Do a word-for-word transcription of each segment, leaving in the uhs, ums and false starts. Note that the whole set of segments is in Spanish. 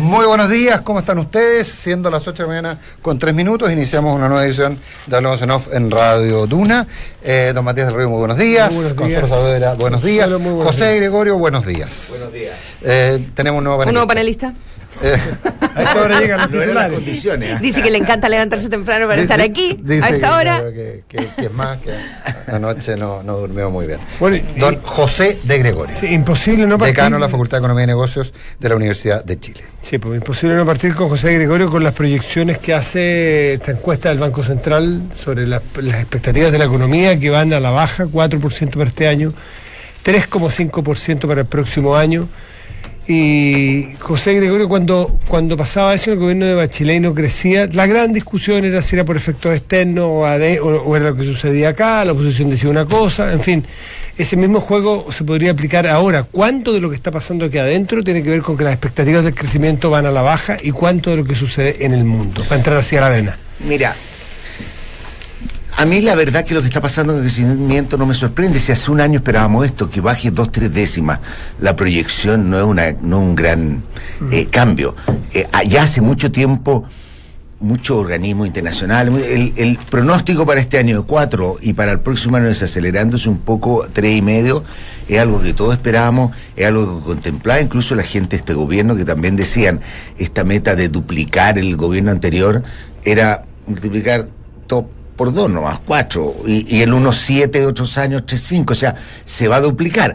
Muy buenos días, ¿cómo están ustedes? Siendo las ocho de la mañana con tres minutos, iniciamos una nueva edición de Hablemos en Off en Radio Duna. Eh, don Matías del Río, muy buenos días. Muy buenos Consuelo días. Saavedra, buenos días. Consuelo, muy buenos José días. Gregorio, buenos días. Buenos días. Eh, tenemos un nuevo panelista. ¿Un nuevo panelista? Eh, A esta hora llegan los No eran las titulares. condiciones. ¿eh? Dice que le encanta levantarse temprano para dice- estar aquí, dice a esta que, hora. claro, Que, que- que es más, que anoche no, no durmió muy bien. Bueno, y- Don José de Gregorio, Sí, imposible no partir. decano de la Facultad de Economía y Negocios de la Universidad de Chile. Sí, pues imposible no partir con José Gregorio con las proyecciones que hace esta encuesta del Banco Central sobre las, las expectativas de la economía, que van a la baja, cuatro por ciento para este año, tres coma cinco por ciento para el próximo año. Y José Gregorio, cuando, cuando pasaba eso, el gobierno de Bachelet no crecía, la gran discusión era si era por efectos externos o, ade- o, o era lo que sucedía acá, la oposición decía una cosa, en fin, ese mismo juego se podría aplicar ahora. ¿Cuánto de lo que está pasando aquí adentro tiene que ver con que las expectativas del crecimiento van a la baja y cuánto de lo que sucede en el mundo? Para entrar así a la vena. Mira, a mí la verdad que lo que está pasando en el crecimiento no me sorprende. Si hace un año esperábamos esto, que baje dos, tres décimas, la proyección no es una, no un gran eh, cambio. Eh, ya hace mucho tiempo, muchos organismos internacionales, el, el pronóstico para este año de cuatro y para el próximo año desacelerándose un poco, tres y medio, es algo que todos esperábamos, es algo que contemplaba incluso la gente de este gobierno, que también decían, esta meta de duplicar el gobierno anterior era multiplicar todo por dos nomás, cuatro, y, y en unos siete, otros años, tres, cinco, o sea, se va a duplicar.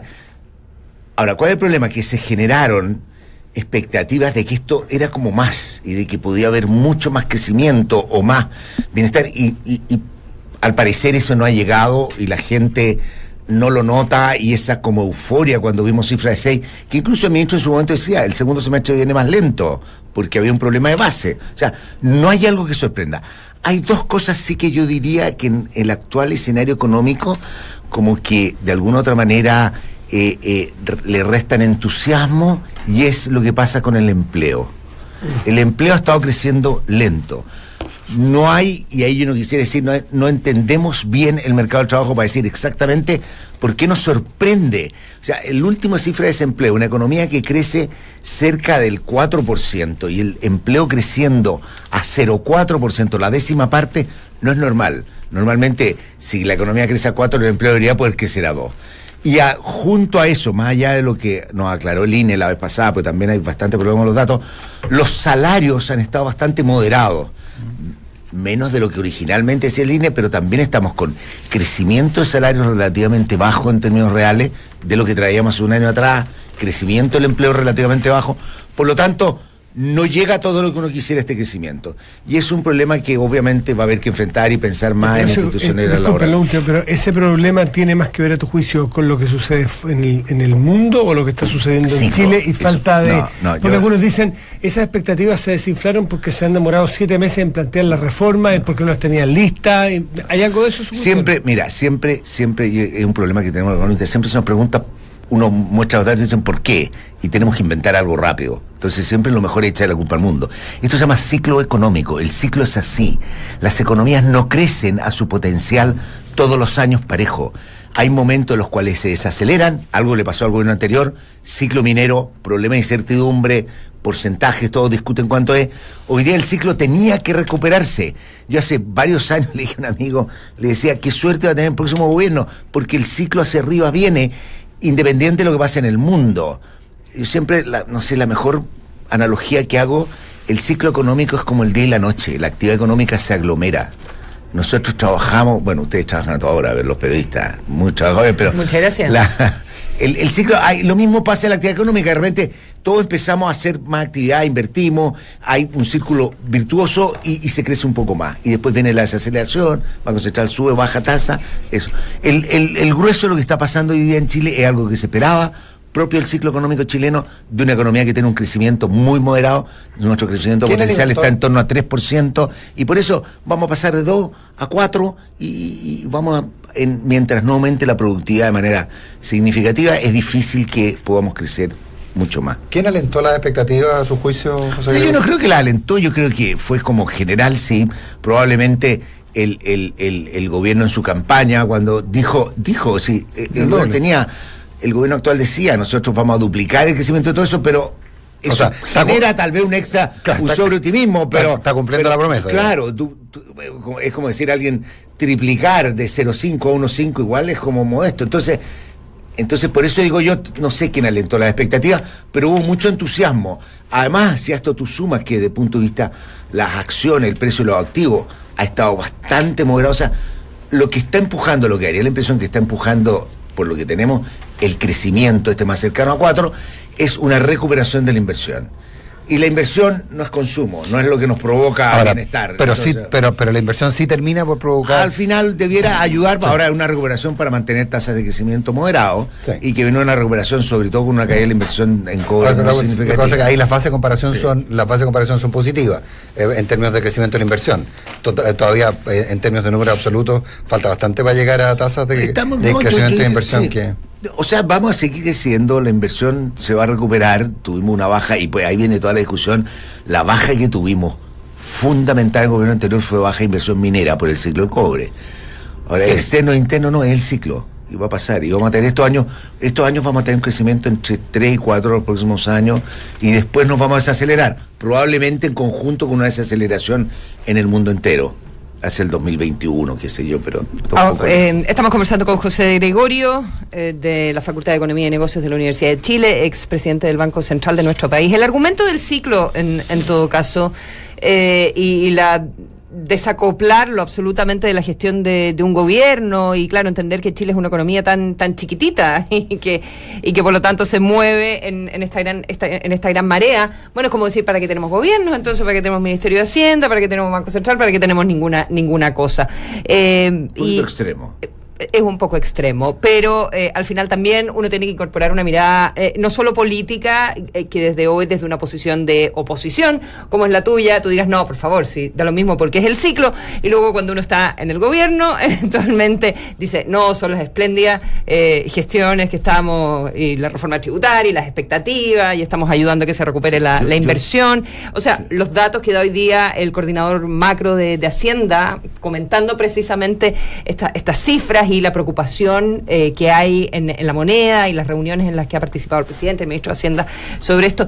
Ahora, ¿cuál es el problema? Que se generaron expectativas de que esto era como más, y de que podía haber mucho más crecimiento o más bienestar, y, y, y al parecer eso no ha llegado, y la gente no lo nota, y esa como euforia cuando vimos cifras de seis, que incluso el ministro en su momento decía, el segundo semestre viene más lento, porque había un problema de base. O sea, no hay algo que sorprenda. Hay dos cosas sí que yo diría que en el actual escenario económico, como que de alguna otra manera eh, eh, le restan entusiasmo, y es lo que pasa con el empleo. El empleo ha estado creciendo lento. No hay, y ahí yo no quisiera decir, no, no entendemos bien el mercado del trabajo para decir exactamente por qué nos sorprende. O sea, el último cifra de desempleo, una economía que crece cerca del cuatro por ciento y el empleo creciendo a cero coma cuatro por ciento, la décima parte, no es normal. Normalmente, si la economía crece a cuatro, el empleo debería poder crecer a dos. Y a, junto a eso, más allá de lo que nos aclaró el I N E la vez pasada, pues también hay bastante problema con los datos, los salarios han estado bastante moderados. Menos de lo que originalmente decía el I N E, pero también estamos con crecimiento de salarios relativamente bajo en términos reales de lo que traíamos un año atrás, crecimiento del empleo relativamente bajo. Por lo tanto, no llega a todo lo que uno quisiera este crecimiento. Y es un problema que obviamente va a haber que enfrentar y pensar más en Pero eso, instituciones eh, disculpe, laborales. lo último, pero ese problema tiene más que ver, a tu juicio, con lo que sucede en el, en el mundo o lo que está sucediendo en Cinco, Chile y eso, falta de... no, no, porque yo- algunos dicen, esas expectativas se desinflaron porque se han demorado siete meses en plantear la reforma, es porque no las tenían listas. y- ¿Hay algo de eso? Siempre, mira, siempre, siempre, y es un problema que tenemos los economistas, siempre se nos pregunta, uno muestra los datos y dicen por qué, y tenemos que inventar algo rápido. Entonces siempre lo mejor es echar la culpa al mundo. Esto se llama ciclo económico, el ciclo es así. Las economías no crecen a su potencial todos los años parejo. Hay momentos en los cuales se desaceleran, algo le pasó al gobierno anterior, ciclo minero, problema de incertidumbre, porcentajes, todos discuten cuánto es. Hoy día el ciclo tenía que recuperarse. Yo hace varios años le dije a un amigo, le decía, qué suerte va a tener el próximo gobierno, porque el ciclo hacia arriba viene, independiente de lo que pase en el mundo. Yo siempre, la, no sé, la mejor analogía que hago, el ciclo económico es como el día y la noche, la actividad económica se aglomera. Nosotros trabajamos, bueno, ustedes trabajan a toda hora, a ver, los periodistas, muy trabajadores, pero... Muchas gracias. La, el, el ciclo, hay, lo mismo pasa en la actividad económica, de repente todos empezamos a hacer más actividad, invertimos, hay un círculo virtuoso y, y se crece un poco más. Y después viene la desaceleración, Banco Central sube, baja tasa, eso. El, el, el grueso de lo que está pasando hoy día en Chile es algo que se esperaba, propio del ciclo económico chileno, de una economía que tiene un crecimiento muy moderado. Nuestro crecimiento potencial está en torno a tres por ciento, y por eso vamos a pasar de dos a cuatro, y, y vamos a, en, mientras no aumente la productividad de manera significativa, es difícil que podamos crecer mucho más. ¿Quién alentó las expectativas a su juicio, José No, yo Gregorio? no creo que la alentó, yo creo que fue como general, sí, probablemente el, el, el, el gobierno en su campaña, cuando dijo, dijo, sí, el, el gobierno tenía... El gobierno actual decía, nosotros vamos a duplicar el crecimiento de todo eso, pero eso o sea, genera está, tal vez un extra, claro, un sobreoptimismo, pero... Está, está cumpliendo pero, la promesa. Claro, tú, tú, es como decir a alguien triplicar de cero coma cinco a uno coma cinco igual es como modesto. Entonces, entonces por eso digo yo, no sé quién alentó las expectativas, pero hubo mucho entusiasmo. Además, si a esto tú sumas que desde el punto de vista las acciones, el precio de los activos ha estado bastante moderado, o sea, lo que está empujando, lo que haría la impresión que está empujando, por lo que tenemos, el crecimiento este más cercano a cuatro, es una recuperación de la inversión. Y la inversión no es consumo, no es lo que nos provoca ahora, bienestar. Pero Entonces, sí, pero, pero la inversión sí termina por provocar. Al final debiera ayudar, sí. Ahora una recuperación para mantener tasas de crecimiento moderado, sí. Y que viene una recuperación sobre todo con una caída de la inversión en cobre muy no significativa. Cosa que ahí las fases de comparación sí. son, las fases de comparación son positivas eh, en términos de crecimiento de la inversión. Tot- todavía eh, en términos de número absoluto falta bastante para llegar a tasas de, Estamos, de no, crecimiento yo, yo, de inversión sí. que. O sea, vamos a seguir creciendo, la inversión se va a recuperar, tuvimos una baja, y pues ahí viene toda la discusión, la baja que tuvimos, fundamental en el gobierno anterior, fue baja de inversión minera por el ciclo del cobre. Ahora, sí. Externo e interno no, es el ciclo, y va a pasar, y vamos a tener estos años, estos años vamos a tener un crecimiento entre tres y cuatro los próximos años, y después nos vamos a desacelerar, probablemente en conjunto con una desaceleración en el mundo entero. Hacia el dos mil veintiuno, qué sé yo, pero... Oh, eh, estamos conversando con José Gregorio, eh, de la Facultad de Economía y Negocios de la Universidad de Chile, expresidente del Banco Central de nuestro país. El argumento del ciclo, en, en todo caso, eh, y, y la... desacoplarlo absolutamente de la gestión de, de un gobierno y claro, entender que Chile es una economía tan tan chiquitita y que y que por lo tanto se mueve en, en esta gran esta, en esta gran marea. Bueno, es como decir, ¿para qué tenemos gobiernos? Entonces, ¿para qué tenemos Ministerio de Hacienda? ¿Para qué tenemos Banco Central? ¿Para qué tenemos ninguna ninguna cosa? Eh, un punto y, extremo. Es un poco extremo, pero eh, al final también uno tiene que incorporar una mirada eh, no solo política, eh, que desde hoy, desde una posición de oposición, como es la tuya, tú digas, no, por favor, sí, da lo mismo porque es el ciclo, y luego cuando uno está en el gobierno, eventualmente dice, no, son las espléndidas eh, gestiones que estamos, y la reforma tributaria, y las expectativas, y estamos ayudando a que se recupere la, la inversión. O sea, los datos que da hoy día el coordinador macro de, de Hacienda, comentando precisamente esta, estas cifras y la preocupación eh, que hay en, en la moneda y las reuniones en las que ha participado el presidente, el ministro de Hacienda, sobre esto.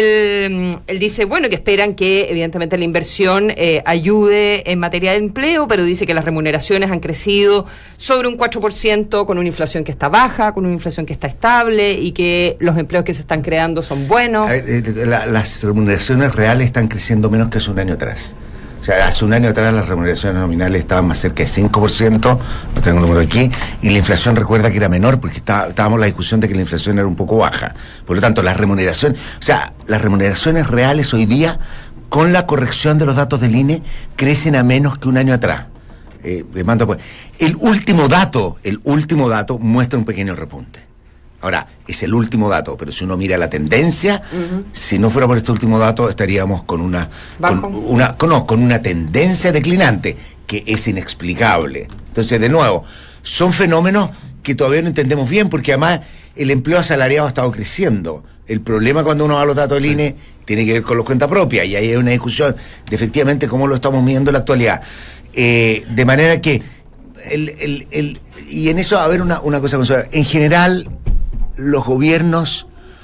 Él, él dice, bueno, que esperan que evidentemente la inversión eh, ayude en materia de empleo, pero dice que las remuneraciones han crecido sobre un cuatro por ciento con una inflación que está baja, con una inflación que está estable y que los empleos que se están creando son buenos. A ver, eh, la, las remuneraciones reales están creciendo menos que hace un año atrás. O sea, hace un año atrás las remuneraciones nominales estaban más cerca de cinco por ciento, no tengo el número aquí, y la inflación, recuerda que era menor, porque está, estábamos en la discusión de que la inflación era un poco baja. Por lo tanto, las remuneraciones, o sea, las remuneraciones reales hoy día, con la corrección de los datos del I N E, crecen a menos que un año atrás. Eh, les mando pues. El último dato, el último dato muestra un pequeño repunte. Ahora, es el último dato, pero si uno mira la tendencia, uh-huh. Si no fuera por este último dato, estaríamos con una, con una, con, no, con una tendencia declinante, que es inexplicable. Entonces, de nuevo, son fenómenos que todavía no entendemos bien, porque además el empleo asalariado ha estado creciendo. El problema cuando uno va a los datos del sí. I N E tiene que ver con los cuentas propias, y ahí hay una discusión de efectivamente cómo lo estamos midiendo en la actualidad. Eh, de manera que, el, el, el, y en eso, a ver, una, una cosa considerable. En general, los gobiernos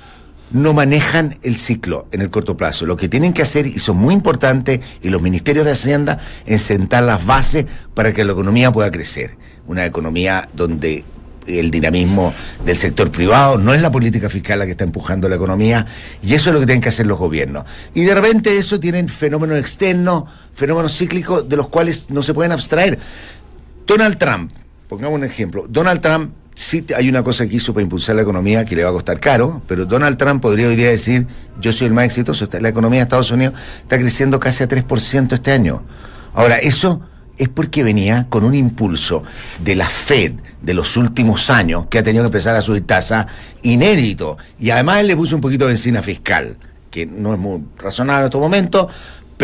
no manejan el ciclo en el corto plazo. Lo que tienen que hacer, y son muy importantes, y los ministerios de Hacienda, es sentar las bases para que la economía pueda crecer. Una economía donde el dinamismo del sector privado no es la política fiscal la que está empujando la economía, y eso es lo que tienen que hacer los gobiernos. Y de repente eso tienen fenómenos externos, fenómenos cíclicos, de los cuales no se pueden abstraer. Donald Trump, pongamos un ejemplo, Donald Trump, sí hay una cosa que hizo para impulsar la economía que le va a costar caro, pero Donald Trump podría hoy día decir, yo soy el más exitoso. La economía de Estados Unidos está creciendo casi a tres por ciento este año. Ahora, eso es porque venía con un impulso de la Fed de los últimos años, que ha tenido que empezar a subir tasas, inédito. Y además él le puso un poquito de benzina fiscal, que no es muy razonable en estos momentos, pero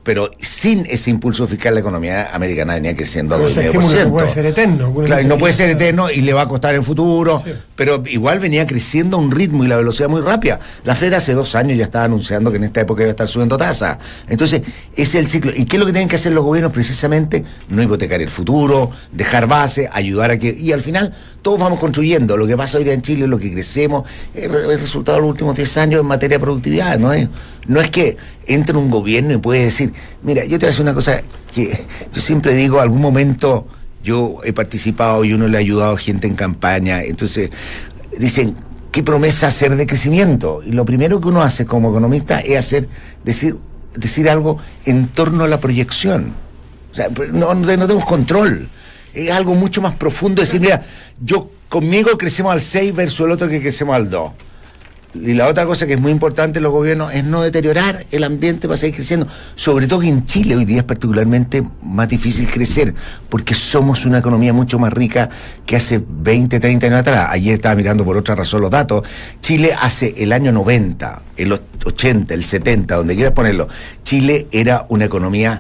pero sin ese impulso fiscal la economía americana venía creciendo a dos por ciento. No puede ser eterno. Claro, no puede ser eterno y le va a costar en futuro, sí. Pero igual venía creciendo a un ritmo y la velocidad muy rápida. La Fed hace dos años ya estaba anunciando que en esta época iba a estar subiendo tasas. Entonces, ese es el ciclo. ¿Y qué es lo que tienen que hacer los gobiernos? Precisamente no hipotecar el futuro, dejar base, ayudar a que... Y al final todos vamos construyendo. Lo que pasa hoy día en Chile, lo que crecemos, es el resultado de los últimos diez años en materia de productividad. No es, no es que entre un gobierno y puede decir, mira, yo te voy a decir una cosa que yo siempre digo, algún momento yo he participado y uno le ha ayudado a gente en campaña, entonces dicen, ¿qué promesa hacer de crecimiento? Y lo primero que uno hace como economista es hacer, decir, decir algo en torno a la proyección. O sea, no, no tenemos control. Es algo mucho más profundo, decir, mira, yo conmigo crecemos al seis versus el otro que crecemos al dos. Y la otra cosa que es muy importante en los gobiernos es no deteriorar el ambiente para seguir creciendo. Sobre todo que en Chile hoy día es particularmente más difícil crecer, porque somos una economía mucho más rica que hace veinte, treinta años atrás. Ayer estaba mirando por otra razón los datos. Chile hace el año noventa, el ochenta, el setenta, donde quieras ponerlo, Chile era una economía...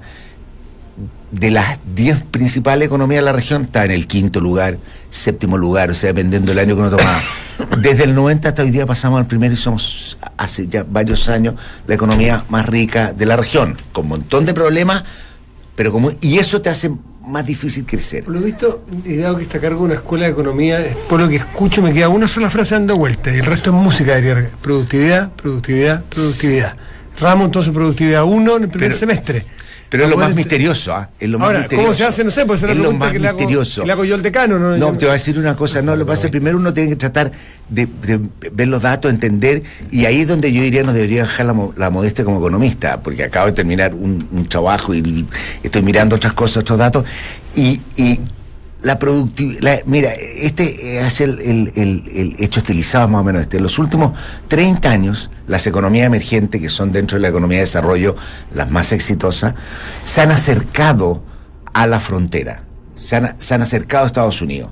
De las diez principales economías de la región, está en el quinto lugar, séptimo lugar, o sea, dependiendo del año que uno tomaba. Desde el noventa hasta hoy día pasamos al primero y somos, hace ya varios años, la economía más rica de la región, con un montón de problemas, pero como y eso te hace más difícil crecer. Por lo visto, y dado que está a cargo de una escuela de economía, por lo que escucho me queda una sola frase dando vueltas, y el resto es música, diría. Productividad, productividad, productividad. Ramo, entonces, productividad uno en el primer pero, semestre. Pero es lo más misterioso, ¿ah? ¿eh? Es lo más Ahora, misterioso. ¿cómo se hace? No sé, pues es la pregunta que le hago, que le hago yo al decano. No, no te voy a decir una cosa, no, lo que pasa es que primero uno tiene que tratar de, de ver los datos, entender, y ahí es donde yo diría nos debería dejar la, la modestia como economista, porque acabo de terminar un, un trabajo y estoy mirando otras cosas, otros datos, y... y la productividad, mira, este es el, el, el, el hecho estilizado más o menos este. En los últimos treinta años, las economías emergentes, que son dentro de la economía de desarrollo las más exitosas, se han acercado a la frontera, se han, se han acercado a Estados Unidos.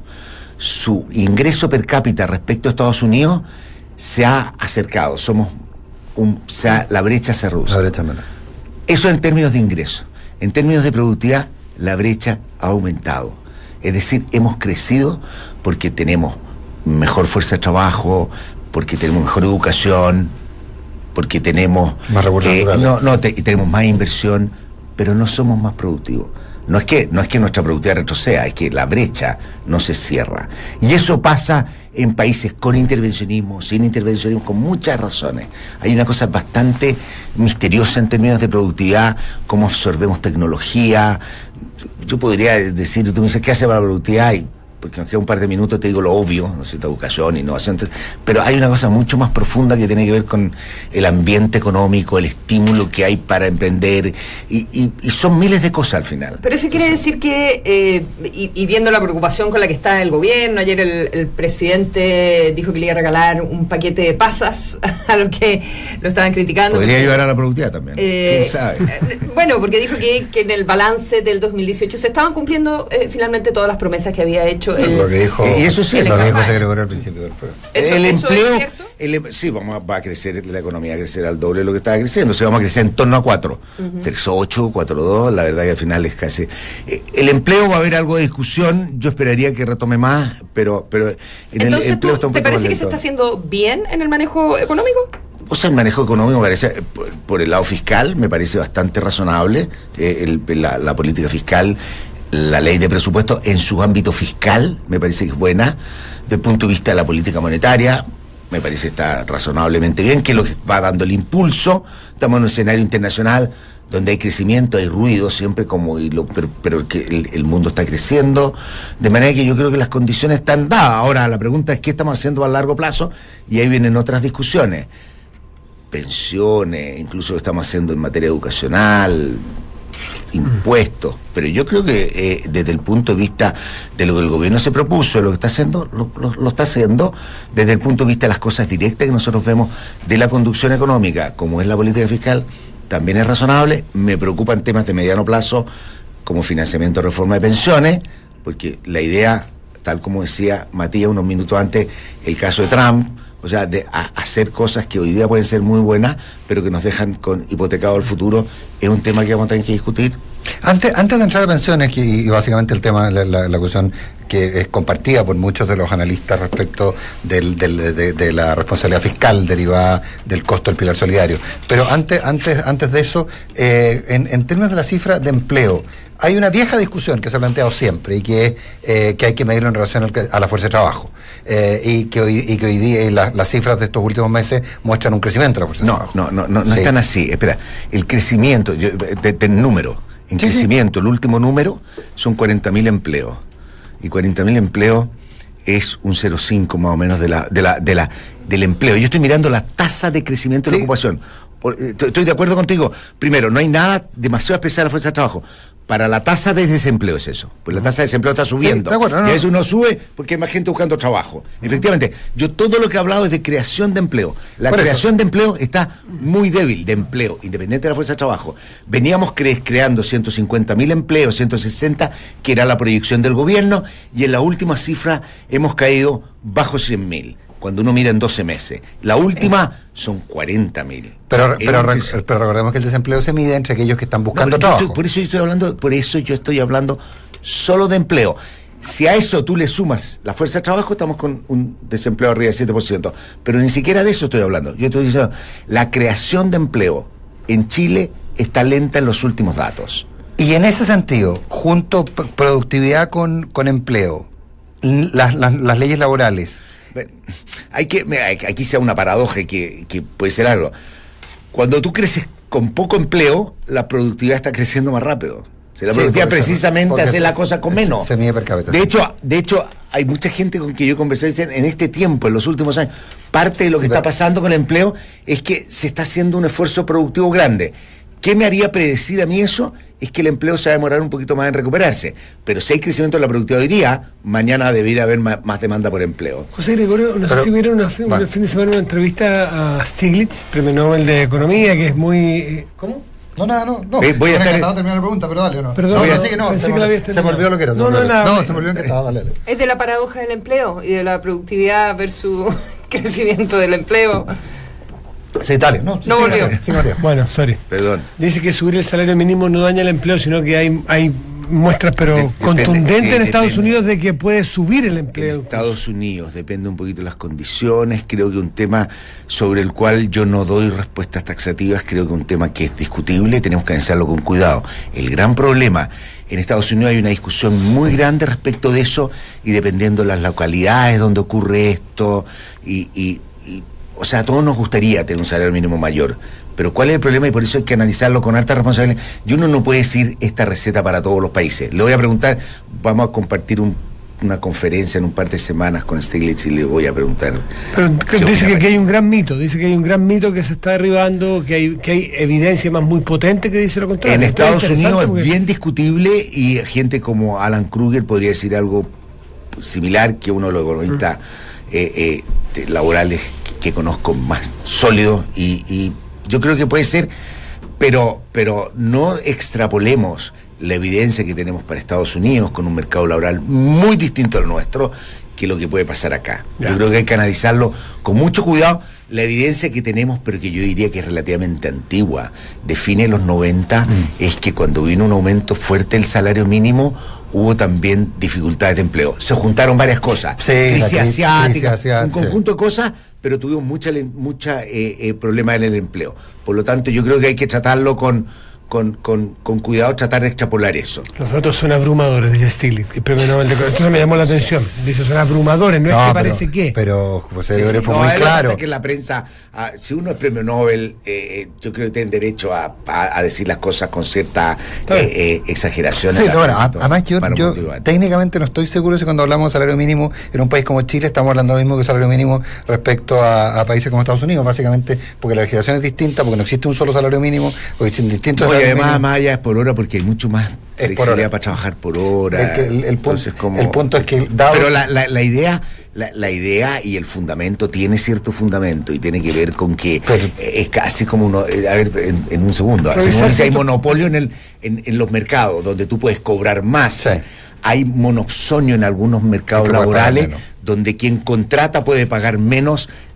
Su ingreso per cápita respecto a Estados Unidos se ha acercado, somos un, se ha, la brecha se reduce. La brecha menor. Eso en términos de ingreso. En términos de productividad, la brecha ha aumentado. Es decir, hemos crecido porque tenemos mejor fuerza de trabajo, porque tenemos mejor educación, porque tenemos más recursos eh, naturales. No, no, te, tenemos más inversión, pero no somos más productivos. No es que no es que nuestra productividad retroceda, es que la brecha no se cierra. Y eso pasa en países con intervencionismo, sin intervencionismo, con muchas razones. Hay una cosa bastante misteriosa en términos de productividad, cómo absorbemos tecnología. Yo podría decir, tú me dices, ¿qué hace para la productividad? Y porque nos queda un par de minutos, te digo lo obvio, ¿no es cierto? Educación, innovación, pero hay una cosa mucho más profunda que tiene que ver con el ambiente económico, el estímulo que hay para emprender, y, y, y son miles de cosas al final. Pero eso quiere decir que, eh, y, y viendo la preocupación con la que está el gobierno, ayer el, el presidente dijo que le iba a regalar un paquete de pasas a los que lo estaban criticando. Podría porque, ayudar a la productividad también, eh, quién sabe. Eh, bueno, porque dijo que, que en el balance del dos mil dieciocho se estaban cumpliendo eh, finalmente todas las promesas que había hecho el, lo que dijo, y eso sí, lo que dijo José Gregorio al principio del programa. ¿Eso, el eso empleo, es cierto? el, sí, vamos a, va a crecer la economía, a crecer al doble de lo que estaba creciendo, o sea, vamos a crecer en torno a cuatro, uh-huh. tres punto ocho, cuatro punto dos, la verdad que al final es casi... Eh, el empleo va a haber algo de discusión, yo esperaría que retome más, pero, pero en Entonces, el empleo ¿tú, está un ¿te poco parece que se está haciendo bien en el manejo económico? O sea, el manejo económico me parece, por, por el lado fiscal, me parece bastante razonable, eh, el, la, la política fiscal... La ley de presupuesto en su ámbito fiscal me parece que es buena. Desde el punto de vista de la política monetaria me parece que está razonablemente bien, que es lo que va dando el impulso. Estamos en un escenario internacional donde hay crecimiento, hay ruido siempre, como y lo, pero, pero que el, el mundo está creciendo, de manera que yo creo que las condiciones están dadas. Ahora la pregunta es qué estamos haciendo a largo plazo, y ahí vienen otras discusiones, pensiones, incluso lo que estamos haciendo en materia educacional, impuestos, pero yo creo que eh, desde el punto de vista de lo que el gobierno se propuso, de lo que está haciendo, lo, lo, lo está haciendo, desde el punto de vista de las cosas directas que nosotros vemos de la conducción económica, como es la política fiscal, también es razonable. Me preocupan temas de mediano plazo, como financiamiento de reforma de pensiones, porque la idea, tal como decía Matías unos minutos antes, el caso de Trump, O sea, de a, hacer cosas que hoy día pueden ser muy buenas, pero que nos dejan con hipotecado el futuro, es un tema que vamos a tener que discutir. Antes, antes de entrar a pensiones, y, y básicamente el tema, la, la, la cuestión que es compartida por muchos de los analistas respecto del, del, de, de la responsabilidad fiscal derivada del costo del pilar solidario. Pero antes, antes, antes de eso, eh, en, en términos de la cifra de empleo, hay una vieja discusión que se ha planteado siempre y que es eh, que hay que medirlo en relación al, a la fuerza de trabajo. Eh, y, que hoy, y que hoy día la, las cifras de estos últimos meses muestran un crecimiento de la fuerza no, de trabajo. No, no, no, no sí. están así. Espera, el crecimiento, yo, de, de número, en sí, crecimiento, sí. El último número son cuarenta mil empleos. Y cuarenta mil empleos es un cero coma cinco más o menos de la, de la, de la, del empleo. Yo estoy mirando la tasa de crecimiento de sí. la ocupación. Estoy de acuerdo contigo. Primero, no hay nada demasiado especial a la fuerza de trabajo. Para la tasa de desempleo es eso. Pues la tasa de desempleo está subiendo. Sí, acuerdo, no, y eso uno sube porque hay más gente buscando trabajo. Efectivamente, yo todo lo que he hablado es de creación de empleo. La Por creación eso. de empleo está muy débil, de empleo, independiente de la fuerza de trabajo. Veníamos cre- creando ciento cincuenta mil empleos, ciento sesenta, que era la proyección del gobierno, y en la última cifra hemos caído bajo cien mil. Cuando uno mira en doce meses. La última son cuarenta mil. Pero, pero, re, pero recordemos que el desempleo se mide entre aquellos que están buscando no, trabajo. Estoy, por eso yo estoy hablando, por eso yo estoy hablando solo de empleo. Si a eso tú le sumas la fuerza de trabajo, estamos con un desempleo arriba del siete por ciento. Pero ni siquiera de eso estoy hablando. Yo estoy diciendo, la creación de empleo en Chile está lenta en los últimos datos. Y en ese sentido, junto p- productividad con, con empleo, las, las, las leyes laborales. Hay que, aquí sea una paradoja que, que puede ser algo. Cuando tú creces con poco empleo, la productividad está creciendo más rápido. O sea, la sí, productividad precisamente hace la cosa con menos. Se mide per cápita. De hecho, de hecho, hay mucha gente con que yo conversé dicen, en este tiempo, en los últimos años, parte de lo que sí, está pasando con el empleo es que se está haciendo un esfuerzo productivo grande. ¿Qué me haría predecir a mí eso? Es que el empleo se va a demorar un poquito más en recuperarse. Pero si hay crecimiento de la productividad hoy día, mañana debería haber más, más demanda por empleo. José Gregorio, no Pero, sé si vieron una, un bueno. fin de semana una entrevista a Stiglitz, premio Nobel de Economía, que es muy... ¿Cómo? No, nada, no. no. Eh, voy a estar... terminar la pregunta, pero dale, no. Perdón, no, no, no, que no, pensé se, que la había se me olvidó lo que era. No, no, nada. No, se me olvidó que estaba, dale, dale. Es de la paradoja del empleo y de la productividad versus crecimiento del empleo. Sí, dale, no, no volvió. Sí, volvió. Bueno, sorry. Perdón. Dice que subir el salario mínimo no daña el empleo, sino que hay, hay muestras, pero de, contundentes sí, en Estados depende. Unidos de que puede subir el empleo. En Estados Unidos depende un poquito de las condiciones. Creo que un tema sobre el cual yo no doy respuestas taxativas, creo que un tema que es discutible, tenemos que analizarlo con cuidado. El gran problema, en Estados Unidos hay una discusión muy grande respecto de eso, y dependiendo de las localidades donde ocurre esto, y, y, y o sea, a todos nos gustaría tener un salario mínimo mayor, pero ¿cuál es el problema? Y por eso hay que analizarlo con alta responsabilidad. Y uno no puede decir esta receta para todos los países. Le voy a preguntar, vamos a compartir un, una conferencia en un par de semanas con Stiglitz y le voy a preguntar. Pero dice que, que hay un gran mito, dice que hay un gran mito que se está derribando, que hay, que hay evidencia más muy potente que dice lo contrario. En Estados Unidos porque... es bien discutible, y gente como Alan Kruger podría decir algo similar, que uno de los economistas mm. eh, eh, laborales que conozco más sólido, y, y yo creo que puede ser, pero, pero no extrapolemos la evidencia que tenemos para Estados Unidos con un mercado laboral muy distinto al nuestro, que lo que puede pasar acá. Ya. Yo creo que hay que analizarlo con mucho cuidado. La evidencia que tenemos, pero que yo diría que es relativamente antigua, de fines de los noventa, mm. es que cuando vino un aumento fuerte del salario mínimo, hubo también dificultades de empleo. Se juntaron varias cosas. Sí, crisis asiática, crisis asiática, un conjunto sí. de cosas, pero tuvimos mucha, mucha eh, eh, problema en el empleo. Por lo tanto, yo creo que hay que tratarlo con... Con, con, con cuidado, tratar de extrapolar eso. Los datos son abrumadores, dice Stiglitz, el premio Nobel de Economía. Entonces me llamó la atención. Dice, son abrumadores, no, no es que pero, parece que. Pero José Gregorio sí, fue no, muy claro. Pasa que la prensa, ah, si uno es premio Nobel, eh, yo creo que tienen derecho a, a, a decir las cosas con cierta eh, eh, exageración. Sí, no, bueno, además yo, yo técnicamente no estoy seguro si cuando hablamos de salario mínimo en un país como Chile estamos hablando lo mismo que salario mínimo respecto a, a países como Estados Unidos, básicamente porque la legislación es distinta, porque no existe un solo salario mínimo, porque existen distintos no, salarios además, mínimos. Más allá por hora, porque hay mucho más flexibilidad para trabajar por hora. El, el, el, Entonces, punto, como... el punto es que dado... pero la, la, la idea la, la idea y el fundamento tiene cierto fundamento, y tiene que ver con que pero, es casi como uno, a ver, en, en un segundo, así como dice, hay monopolio en, el, en, en los mercados donde tú puedes cobrar más. Sí. Hay monopsonio en algunos mercados laborales donde quien contrata puede pagar menos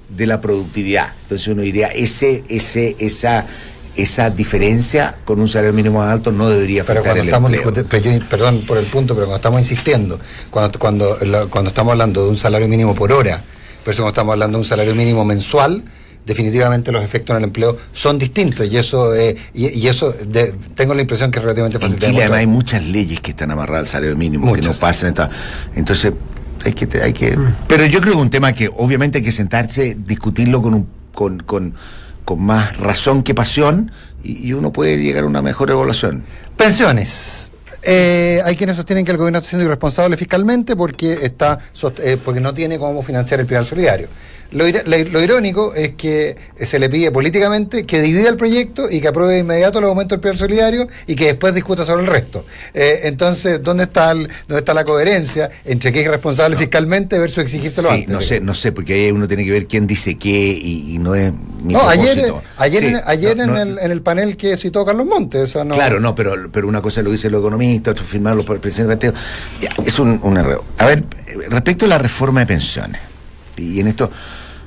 de la productividad. Entonces uno diría, ese, ese, esa, esa diferencia con un salario mínimo más alto no debería afectar pero cuando el estamos empleo. discutiendo, perdón por el punto, pero cuando estamos insistiendo, cuando, cuando, cuando estamos hablando de un salario mínimo por hora, por eso cuando estamos hablando de un salario mínimo mensual, definitivamente los efectos en el empleo son distintos y eso eh, y, y eso de, tengo la impresión que es relativamente fácil. En Chile además hay muchas leyes que están amarradas al salario mínimo, muchas, que no pasan. Entonces hay que hay que mm. pero yo creo que es un tema que obviamente hay que sentarse, discutirlo con un, con, con, con más razón que pasión y, y uno puede llegar a una mejor evaluación. Pensiones. Eh, hay quienes sostienen que el gobierno está siendo irresponsable fiscalmente porque está eh, porque no tiene cómo financiar el pilar solidario. Lo, lo, lo irónico es que se le pide políticamente que divida el proyecto y que apruebe de inmediato los aumentos del pilar solidario y que después discuta sobre el resto. Eh, entonces, ¿dónde está el, dónde está la coherencia entre que es irresponsable no. fiscalmente versus exigírselo sí, antes? No sé, no sé, porque ahí uno tiene que ver quién dice qué y, y no es mi No, propósito. ayer, ayer, sí, en, ayer no, no, en, el, en el panel que citó Carlos Montes. O sea, no... Claro, no, pero, pero una cosa lo dicen los economistas, otro firmaron los presidentes del partido. Ya, es un, un error. A ver, respecto a la reforma de pensiones, y en esto...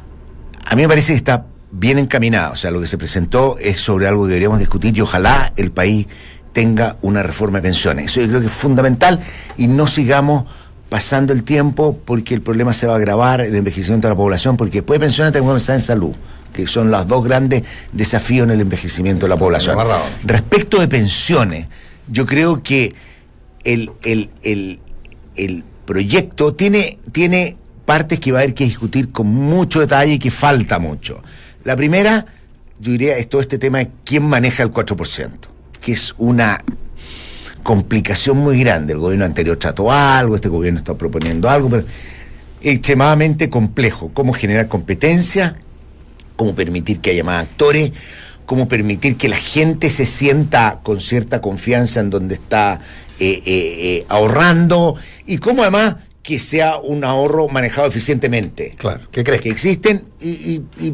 A mí me parece que está bien encaminado, o sea, lo que se presentó es sobre algo que deberíamos discutir y ojalá el país tenga una reforma de pensiones. Eso yo creo que es fundamental y no sigamos pasando el tiempo porque el problema se va a agravar, el envejecimiento de la población, porque después de pensiones tenemos que pensar en salud, que son los dos grandes desafíos en el envejecimiento de la población. Respecto de pensiones, yo creo que el, el, el, el proyecto tiene... tiene partes que va a haber que discutir con mucho detalle y que falta mucho. La primera, yo diría, es todo este tema de quién maneja el cuatro por ciento, que es una complicación muy grande. El gobierno anterior trató algo, este gobierno está proponiendo algo, pero es extremadamente complejo. Cómo generar competencia, cómo permitir que haya más actores, cómo permitir que la gente se sienta con cierta confianza en donde está eh, eh, eh, ahorrando, y cómo además que sea un ahorro manejado eficientemente. Claro, ¿qué crees? Que existen y, y, y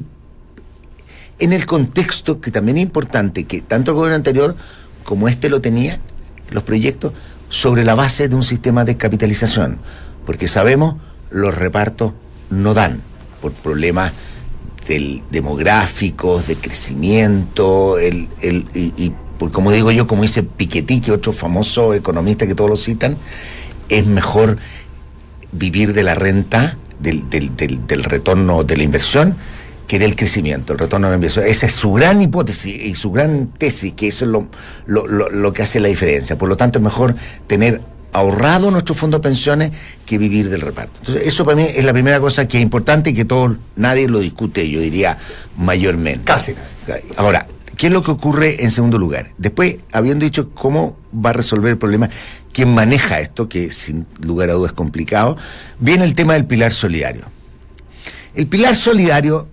en el contexto que también es importante, que tanto el gobierno anterior como este lo tenía, los proyectos, sobre la base de un sistema de capitalización, porque sabemos los repartos no dan, por problemas del, demográficos, de crecimiento, el, el, y, y por, como digo yo, como dice Piketty, que otro famoso economista que todos lo citan, es mejor vivir de la renta, del, del, del, del retorno de la inversión, que del crecimiento, el retorno de la inversión. Esa es su gran hipótesis y su gran tesis, que eso es lo, lo, lo, lo que hace la diferencia. Por lo tanto, es mejor tener ahorrado nuestro fondo de pensiones que vivir del reparto. Entonces, eso para mí es la primera cosa que es importante y que todo, nadie lo discute, yo diría, mayormente. Casi. Ahora, ¿qué es lo que ocurre en segundo lugar? Después, habiendo dicho cómo va a resolver el problema, quién maneja esto, que sin lugar a dudas es complicado, viene el tema del pilar solidario. El pilar solidario,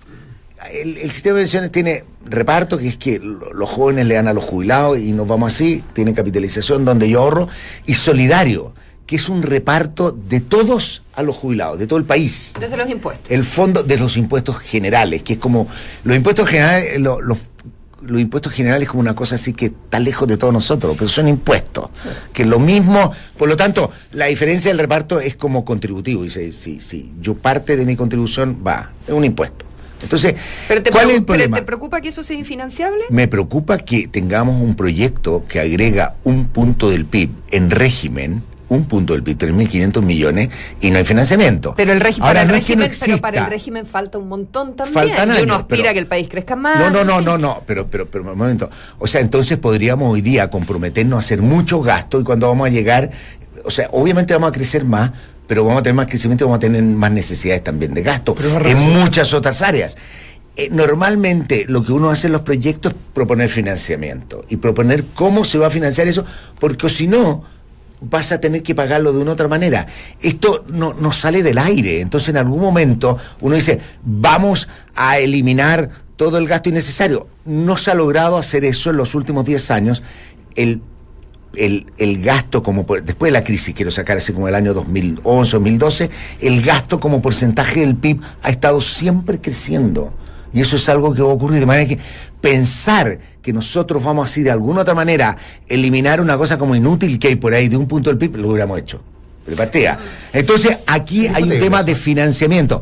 el, el sistema de pensiones tiene reparto, que es que los jóvenes le dan a los jubilados y nos vamos así, tiene capitalización donde yo ahorro, y solidario, que es un reparto de todos a los jubilados, de todo el país. Desde los impuestos. El fondo de los impuestos generales, que es como, los impuestos generales, los, los los impuestos generales como una cosa así que está lejos de todos nosotros, pero son impuestos, que es lo mismo, por lo tanto, la diferencia del reparto es como contributivo, dice, si, si yo parte de mi contribución, va, es un impuesto. Entonces, ¿Pero te ¿cuál es el problema? ¿Pero te preocupa que eso sea infinanciable? Me preocupa que tengamos un proyecto que agrega un punto del P I B en régimen, un punto del P I B, tres mil quinientos millones, y no hay financiamiento. Pero el régimen, Ahora, para el no es que no régimen, pero exista. para el régimen falta un montón también. Faltan y uno años, aspira pero- a que el país crezca más. No, no, no, no, no, pero, pero, pero, un momento. O sea, entonces podríamos hoy día comprometernos a hacer muchos gastos y cuando vamos a llegar, o sea, obviamente vamos a crecer más, pero vamos a tener más crecimiento y vamos a tener más necesidades también de gasto Pero va a en representar- muchas otras áreas. Eh, normalmente lo que uno hace en los proyectos es proponer financiamiento y proponer cómo se va a financiar eso, porque si no, vas a tener que pagarlo de una otra manera. Esto no, no sale del aire. Entonces, en algún momento, uno dice, vamos a eliminar todo el gasto innecesario. No se ha logrado hacer eso en los últimos diez años. El, el, el gasto, como por- después de la crisis, quiero sacar así como el año dos mil once, dos mil doce, el gasto como porcentaje del P I B ha estado siempre creciendo. Y eso es algo que va a ocurrir, de manera que pensar que nosotros vamos así de alguna otra manera eliminar una cosa como inútil que hay por ahí de un punto del P I B, lo hubiéramos hecho de partida. Entonces aquí hay un tema de financiamiento.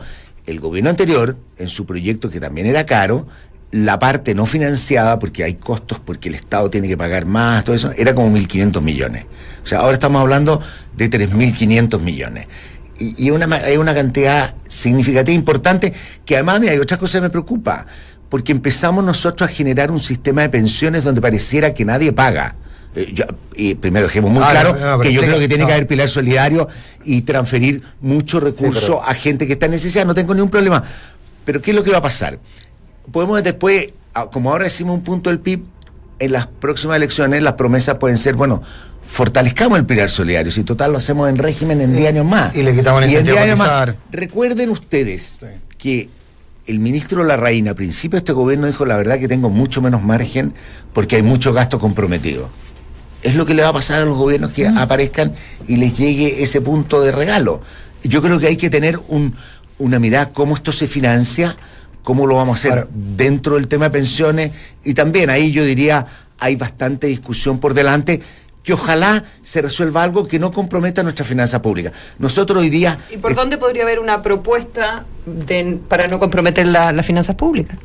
el gobierno anterior, en su proyecto que también era caro, la parte no financiada, porque hay costos, porque el Estado tiene que pagar más, todo eso, era como mil quinientos millones. O sea, ahora estamos hablando de tres mil quinientos millones. Y, y una, hay una cantidad significativa, importante, que además hay otras cosas que me preocupa, porque empezamos nosotros a generar un sistema de pensiones donde pareciera que nadie paga. Eh, yo, y primero dejemos muy ah, claro no, no, que yo creo que tiene no. que haber pilar solidario y transferir mucho recurso sí, pero... a gente que está en necesidad, no tengo ningún problema. Pero ¿qué es lo que va a pasar? Podemos después, como ahora decimos un punto del P I B, en las próximas elecciones las promesas pueden ser, bueno, fortalezcamos el pilar solidario, si total lo hacemos en régimen en diez años más. Y le quitamos el incentivo a más. Recuerden ustedes sí. que el ministro Larraín, a principio de este gobierno, dijo, la verdad que tengo mucho menos margen porque hay mucho gasto comprometido. Es lo que le va a pasar a los gobiernos que mm. aparezcan y les llegue ese punto de regalo. Yo creo que hay que tener un, una mirada cómo esto se financia, cómo lo vamos a hacer Ahora, dentro del tema de pensiones, y también ahí yo diría hay bastante discusión por delante, que ojalá se resuelva algo que no comprometa nuestra finanza pública. Nosotros hoy día... ¿Y por es, dónde podría haber una propuesta de, para no comprometer la, las finanzas públicas?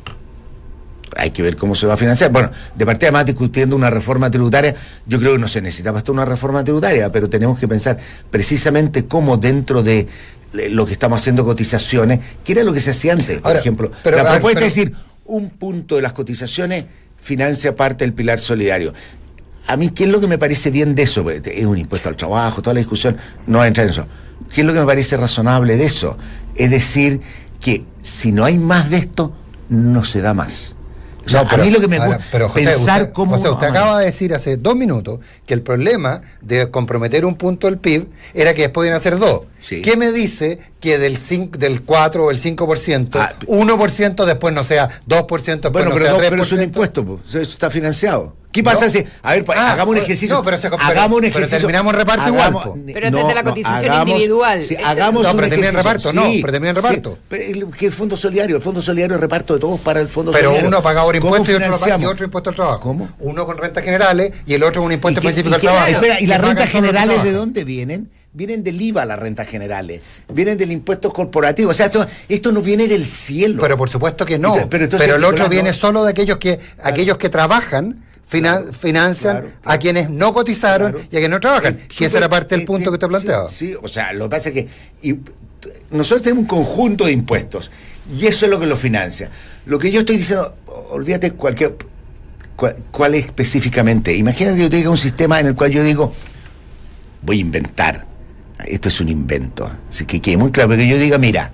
Hay que ver cómo se va a financiar. Bueno, de partida además discutiendo una reforma tributaria, yo creo que no se necesita hasta una reforma tributaria, pero tenemos que pensar precisamente cómo dentro de lo que estamos haciendo cotizaciones, que era lo que se hacía antes, por Ahora, ejemplo. Pero, la propuesta ver, pero... es decir, un punto de las cotizaciones financia parte del pilar solidario. A mí, ¿qué es lo que me parece bien de eso? Es un impuesto al trabajo, toda la discusión, no va a entrar en eso. ¿Qué es lo que me parece razonable de eso? Es decir, que si no hay más de esto, no se da más. O sea, no, pero, a mí lo que me gusta pero José, pensar usted, cómo... José, usted acaba de decir hace dos minutos que el problema de comprometer un punto del P I B era que después iban a ser dos. Sí. ¿Qué me dice que del cinco, del cuatro o el cinco por ciento, ah, uno por ciento después no sea dos por ciento, después bueno, no pero sea no, tres por ciento? Pero es un impuesto, pues. Eso está financiado. ¿Qué pasa no. si, a ver, ah, hagamos un ejercicio, no, pero se, hagamos un ejercicio, pero terminamos en reparto hagamos, igual, pero no, desde la cotización no, hagamos, individual, sí, hagamos no, un pero termina en reparto, sí, no, pero termina en reparto. Sí, pero el, ¿qué fondo solidario? El fondo solidario es reparto de todos para el fondo pero solidario. Pero uno paga ahora impuestos y otro, paga, y otro impuesto al trabajo. ¿Cómo? Uno con rentas generales y el otro con un impuesto qué, específico al qué, trabajo. Espera, ¿y las rentas generales de dónde vienen? Vienen del I V A las rentas generales, vienen del impuesto corporativo, o sea, esto, esto no viene del cielo. Pero por supuesto que no, entonces, pero, entonces, pero el otro viene no, solo de aquellos que claro. aquellos que trabajan, finan, claro, financian claro, claro. a quienes no cotizaron claro. y a quienes no trabajan, eh, que esa era parte del punto eh, que te planteaba. Sí, sí, o sea, lo que pasa es que y, nosotros tenemos un conjunto de impuestos y eso es lo que lo financia. Lo que yo estoy diciendo, olvídate cualquier cuál, cuál es específicamente. Imagínate que yo tenga un sistema en el cual yo digo, voy a inventar. Esto es un invento, así que quede muy claro, porque yo diga, mira,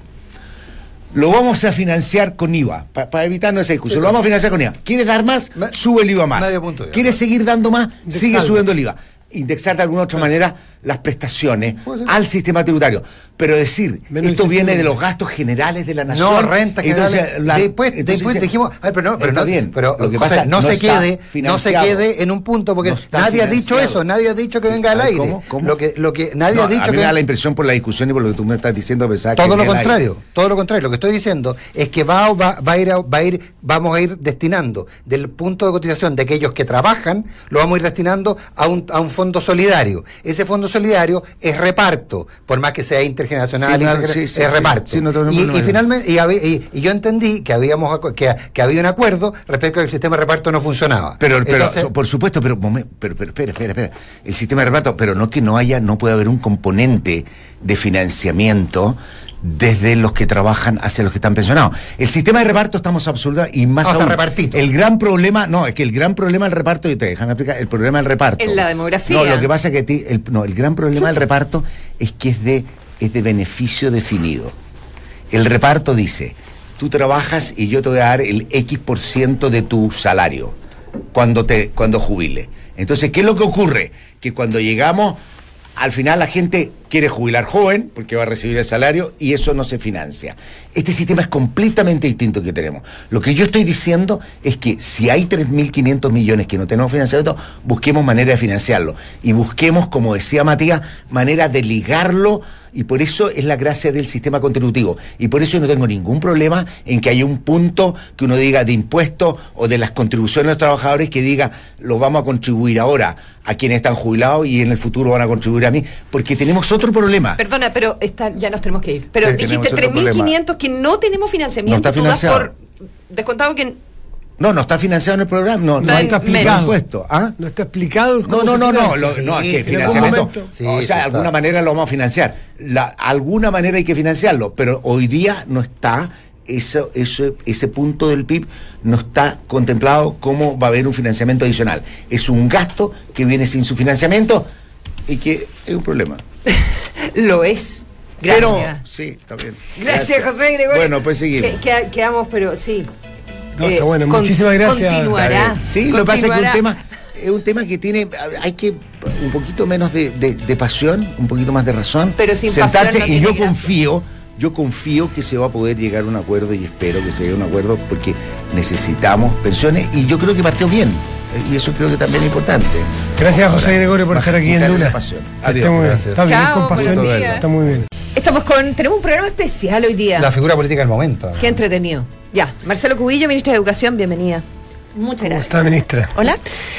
lo vamos a financiar con I V A, para pa evitarnos esa discusión, sí, lo vamos a financiar con I V A. ¿Quieres dar más? Me, Sube el I V A más. ¿Quieres seguir dando más? Indexarlo. Sigue subiendo el I V A. Indexar de alguna otra claro. manera las prestaciones al sistema tributario. Pero decir, Menos esto viene de los gastos generales de la nación. No, renta generales. Entonces, la, después, entonces después dijimos, ay, pero no, pero no, bien, pero lo que José, pasa, no, no se quede, no se quede en un punto, porque no nadie financiado. ha dicho eso, nadie ha dicho que venga al aire. ¿Cómo? ¿Cómo? Lo que, lo que nadie no, ha dicho a mí que me da la impresión por la discusión y por lo que tú me estás diciendo, pensar todo que lo contrario, todo lo contrario. Lo que estoy diciendo es que va, va, va a ir, a, va a ir, vamos a ir destinando del punto de cotización de aquellos que trabajan, lo vamos a ir destinando a un, a un fondo solidario. Ese fondo solidario es reparto, por más que sea intergeneracional, sí, intergeneracional sí, sí, es sí, reparto. Sí, no y, y finalmente, y, y, y yo entendí que habíamos que, que había un acuerdo respecto a que el sistema de reparto no funcionaba. Pero, pero Entonces, por supuesto, pero, pero, pero espera, espera, espera. El sistema de reparto, pero no que no haya, no puede haber un componente de financiamiento desde los que trabajan hacia los que están pensionados. El sistema de reparto estamos absolutamente y más Vamos aún, a repartir. El gran problema, no, es que el gran problema del reparto, y te déjame explicar, el problema del reparto. En la demografía. No, lo que pasa es que ti, el, no, el gran problema del reparto es que es de es de beneficio definido. El reparto dice, tú trabajas y yo te voy a dar el X por ciento de tu salario cuando te cuando jubile. Entonces, ¿qué es lo que ocurre? Que cuando llegamos, al final la gente quiere jubilar joven porque va a recibir el salario y eso no se financia. Este sistema es completamente distinto que tenemos. Lo que yo estoy diciendo es que si hay tres mil quinientos millones que no tenemos financiamiento, busquemos manera de financiarlo y busquemos, como decía Matías, manera de ligarlo, y por eso es la gracia del sistema contributivo, y por eso no tengo ningún problema en que haya un punto que uno diga de impuestos o de las contribuciones de los trabajadores que diga, lo vamos a contribuir ahora a quienes están jubilados y en el futuro van a contribuir a mí, porque tenemos otro otro problema. Perdona, pero está, ya nos tenemos que ir. Pero Sí, dijiste tres mil quinientos que no tenemos financiamiento. No está tú das financiado. por descontado que... No, no está financiado en el programa, no, no Está está en explicado. menos. Puesto, ¿ah? No está explicado. No, cómo no, se no, no, financia. lo- Sí, no, es que el en algún financiamiento, momento. Sí, o sí, sea, de está. alguna manera lo vamos a financiar. La, alguna manera hay que financiarlo, pero hoy día no está, eso, eso, ese punto del P I B no está contemplado como va a haber un financiamiento adicional. Es un gasto que viene sin su financiamiento y que es un problema. Lo es. Gracias. Pero, sí, está bien. Gracias, José Gregorio. Bueno, pues seguimos. Que- que- quedamos, pero sí. No, está Eh, bueno, con- muchísimas gracias. Continuará. Sí, lo que pasa es que un continuará. tema es un tema que tiene, hay que un poquito menos de, de- de pasión, un poquito más de razón, Pero sin sentarse pasión no y tiene yo gracia. confío, yo confío que se va a poder llegar a un acuerdo y espero que se llegue a un acuerdo porque necesitamos pensiones y yo creo que partió bien y eso creo que también es importante. Gracias, José Gregorio, por estar aquí en Quitarle Luna. la pasión. Está Adiós. muy bien. Gracias. Está bien, Chao, con pasión. buenos días. Está muy bien. Estamos con... Tenemos un programa especial hoy día. La figura política del momento. Qué entretenido. Ya, Marcelo Cubillo, ministra de Educación, bienvenida. Muchas ¿Cómo gracias. está, ministra? Hola.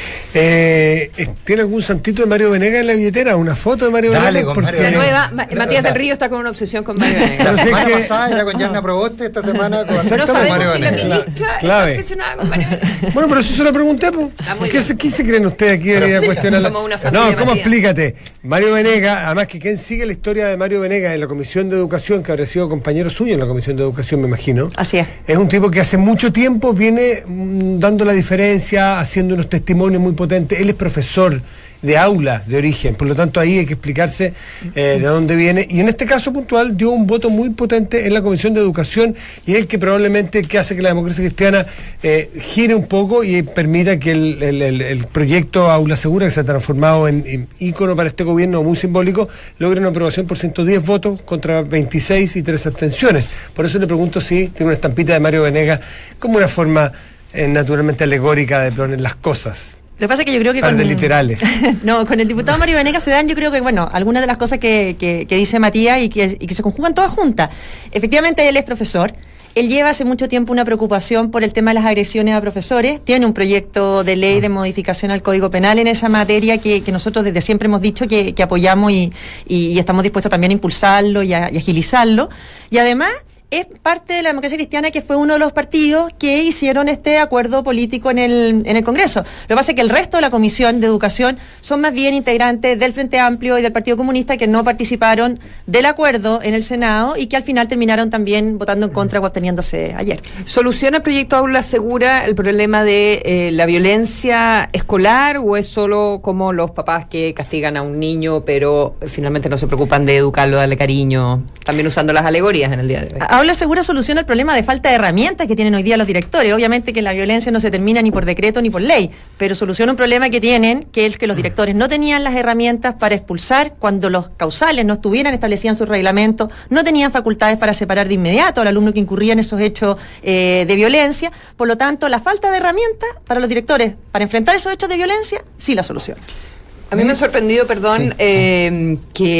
Eh, eh, ¿Tiene algún santito de Mario Venegas en la billetera? ¿Una foto de Mario Dale, Venegas? con Porque- Mario La Venegas. nueva, Ma- O Matías sea, del Río está con una obsesión con Mario La Venegas. sé semana que- pasada era con Yarna Proboste, esta semana con, No Exactamente. con sabemos Mario si la Venegas. ministra Clave. está obsesionada con Mario Venegas. Bueno, pero eso se lo pregunté, pues. Está muy ¿Qué, bien. se, ¿Qué se creen ustedes aquí venir a cuestionar? Somos una familia, No, ¿cómo Matías. explícate? Mario Venegas, además que quien sigue la historia de Mario Venegas en la Comisión de Educación, que habrá sido compañero suyo en la Comisión de Educación, me imagino. Así es. Es un tipo que hace mucho tiempo viene mm, dando la diferencia, haciendo unos testimonios muy potentes. Él es profesor de aula de origen, por lo tanto ahí hay que explicarse eh, de dónde viene, y en este caso puntual dio un voto muy potente en la Comisión de Educación y es el que probablemente que hace que la democracia cristiana eh, gire un poco y permita que el, el- el- el proyecto Aula Segura, que se ha transformado en, en ícono para este gobierno muy simbólico, logre una aprobación por ciento diez votos contra veintiséis y tres abstenciones. Por eso le pregunto si tiene una estampita de Mario Venegas como una forma eh, naturalmente alegórica de poner las cosas. Lo que pasa es que yo creo que Par con... de literales. No, con el diputado Mario Venegas se dan, yo creo que, bueno, algunas de las cosas que, que, que dice Matías y que, y que se conjugan todas juntas. Efectivamente, él es profesor. Él lleva hace mucho tiempo una preocupación por el tema de las agresiones a profesores. Tiene un proyecto de ley de modificación al Código Penal en esa materia que, que nosotros desde siempre hemos dicho que, que apoyamos y, y, y estamos dispuestos también a impulsarlo y a, y agilizarlo. Y además es parte de la democracia cristiana, que fue uno de los partidos que hicieron este acuerdo político en el, en el Congreso. Lo que pasa es que el resto de la Comisión de Educación son más bien integrantes del Frente Amplio y del Partido Comunista, que no participaron del acuerdo en el Senado y que al final terminaron también votando en contra o absteniéndose ayer. ¿Soluciona el proyecto Aula Segura el problema de eh, la violencia escolar o es solo como los papás que castigan a un niño pero finalmente no se preocupan de educarlo, darle cariño, también usando las alegorías en el día de hoy? Aula Segura soluciona el problema de falta de herramientas que tienen hoy día los directores. Obviamente que la violencia no se termina ni por decreto ni por ley, pero soluciona un problema que tienen, que es que los directores no tenían las herramientas para expulsar cuando los causales no estuvieran establecidos en sus reglamentos, no tenían facultades para separar de inmediato al alumno que incurría en esos hechos eh, de violencia. Por lo tanto, la falta de herramientas para los directores para enfrentar esos hechos de violencia sí la soluciona. A mí me ha sorprendido, perdón, Sí, sí. eh,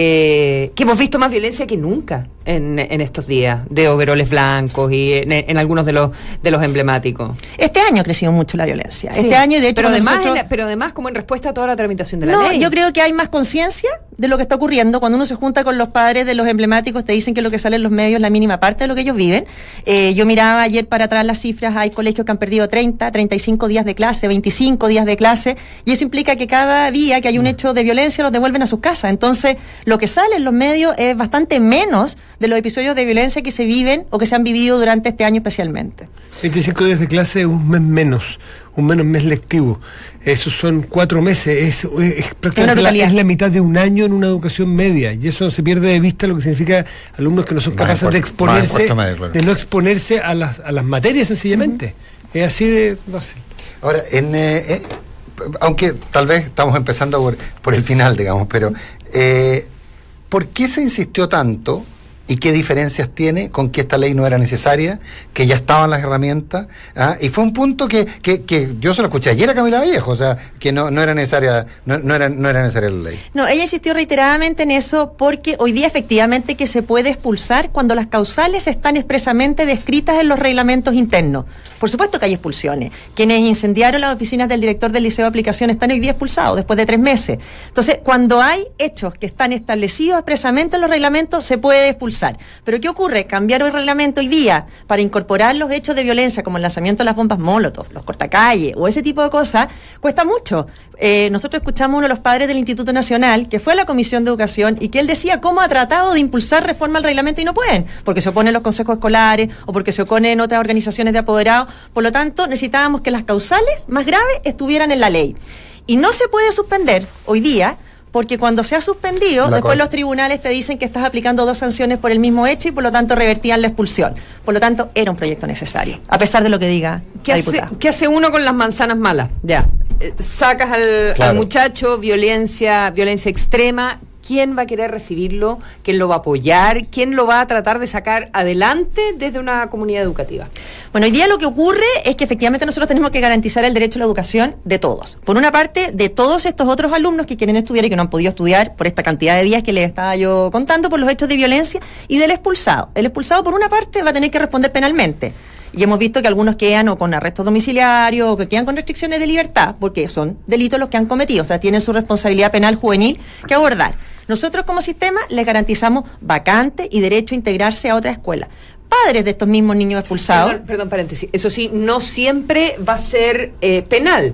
que, que hemos visto más violencia que nunca en, en estos días, de overoles blancos y en, en algunos de los de los emblemáticos. Este año ha crecido mucho la violencia. Sí. Este año, y de hecho, pero cuando además, nosotros- en la- pero además como en respuesta a toda la tramitación de la No, ley. yo creo que hay más conciencia de lo que está ocurriendo. Cuando uno se junta con los padres de los emblemáticos, te dicen que lo que sale en los medios es la mínima parte de lo que ellos viven. Eh, yo miraba ayer para atrás las cifras, hay colegios que han perdido treinta, treinta y cinco días de clase, veinticinco días de clase, y eso implica que cada día que hay un hecho de violencia los devuelven a sus casas. Entonces, lo que sale en los medios es bastante menos de los episodios de violencia que se viven o que se han vivido durante este año especialmente. veinticinco días de clase, un mes menos, un menos mes lectivo. Esos son cuatro meses, es, es, es prácticamente la, brutalidad. es la mitad de un año en una educación media, y eso se pierde de vista lo que significa alumnos que no son Más en capaces de cuarto- más en exponerse, cuarto medio, claro. de no exponerse a las, a las materias sencillamente. Es así de fácil. Ahora, en, eh, eh, aunque tal vez estamos empezando por, por el final, digamos, pero eh, ¿por qué se insistió tanto y qué diferencias tiene con que esta ley no era necesaria, que ya estaban las herramientas, ¿ah? Y fue un punto que, que, que yo se lo escuché ayer a Camila Vallejo, o sea, que no, no era necesaria, no, no era, no era necesaria la ley. No, ella insistió reiteradamente en eso porque hoy día efectivamente que se puede expulsar cuando las causales están expresamente descritas en los reglamentos internos. Por supuesto que hay expulsiones. Quienes incendiaron las oficinas del director del Liceo de Aplicación están hoy día expulsados después de tres meses. Entonces, cuando hay hechos que están establecidos expresamente en los reglamentos, se puede expulsar. Pero ¿qué ocurre? Cambiar el reglamento hoy día para incorporar los hechos de violencia como el lanzamiento de las bombas Molotov, los cortacalles o ese tipo de cosas, cuesta mucho. Eh, nosotros escuchamos a uno de los padres del Instituto Nacional que fue a la Comisión de Educación y que él decía cómo ha tratado de impulsar reforma al reglamento y no pueden, porque se oponen los consejos escolares o porque se oponen otras organizaciones de apoderados. Por lo tanto, necesitábamos que las causales más graves estuvieran en la ley. Y no se puede suspender hoy día, porque cuando se ha suspendido, la después cosa. Los tribunales te dicen que estás aplicando dos sanciones por el mismo hecho y por lo tanto revertían la expulsión. Por lo tanto, era un proyecto necesario, a pesar de lo que diga ¿Qué la hace, diputada. ¿Qué hace uno con las manzanas malas? Ya, eh, sacas al, claro. al muchacho, violencia, violencia extrema. ¿Quién va a querer recibirlo? ¿Quién lo va a apoyar? ¿Quién lo va a tratar de sacar adelante desde una comunidad educativa? Bueno, hoy día lo que ocurre es que efectivamente nosotros tenemos que garantizar el derecho a la educación de todos. Por una parte, de todos estos otros alumnos que quieren estudiar y que no han podido estudiar por esta cantidad de días que les estaba yo contando, por los hechos de violencia, y del expulsado. El expulsado, por una parte, va a tener que responder penalmente. Y hemos visto que algunos quedan o con arrestos domiciliarios o que quedan con restricciones de libertad, porque son delitos los que han cometido, o sea, tienen su responsabilidad penal juvenil que abordar. Nosotros como sistema les garantizamos vacante y derecho a integrarse a otra escuela. Padres de estos mismos niños expulsados... Perdón, perdón paréntesis. Eso sí, no siempre va a ser eh, penal,